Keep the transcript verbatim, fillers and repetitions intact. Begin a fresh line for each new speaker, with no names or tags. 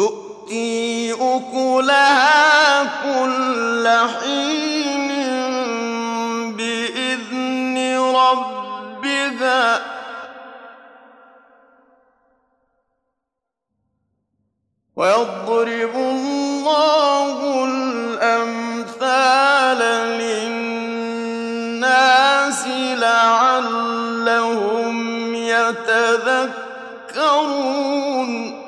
تُؤْتِي أُكُلَهَا كُلَّ حِينٍ بِإِذْنِ رَبِّهَا ۗ وَيَضْرِبُ اللَّهُ الْأَمْثَالَ لِلنَّاسِ لَعَلَّهُمْ يَتَذَكَّرُونَ